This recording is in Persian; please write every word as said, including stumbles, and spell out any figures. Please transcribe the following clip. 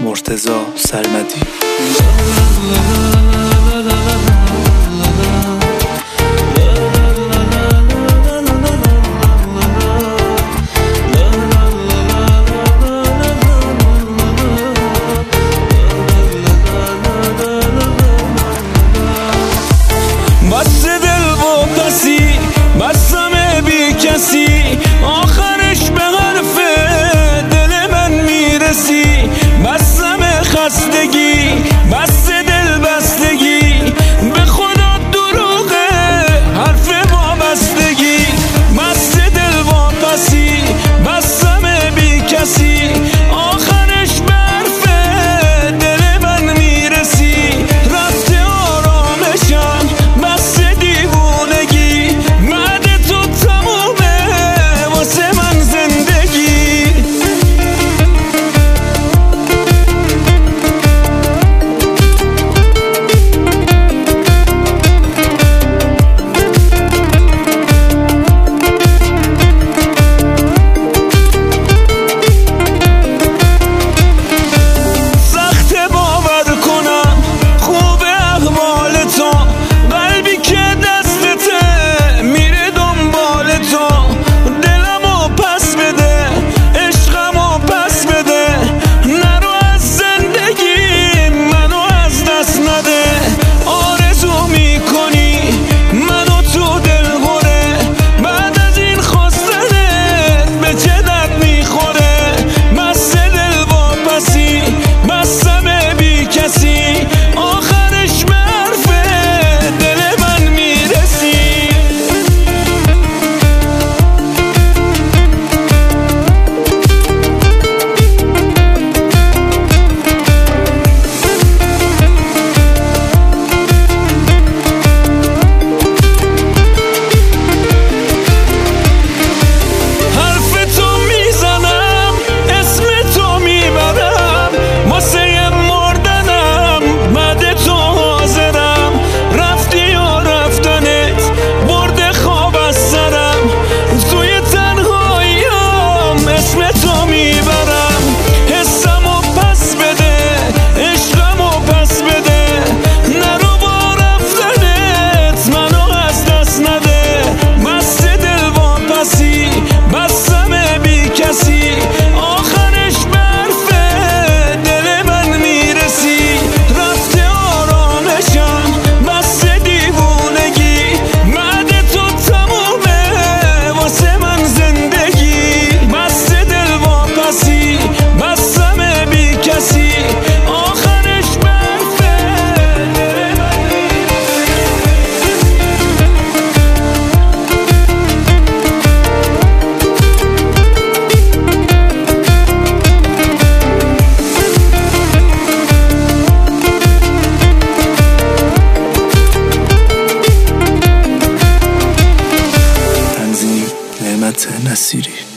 مرتضی سرمدی. بس دل و پسی بستم بی کسی، آخرش به حرف دل من میرسی. بستم خستگی بس دل بستگی، به خدا دروغه حرف وابستگی. بس دل و پسی بستم بی کسی، آخرش به حرف دل من میرسی. رفته آرامشم بس دیوونگی، بعد تو تمومه واسه من زندگی. نعمت نصیری.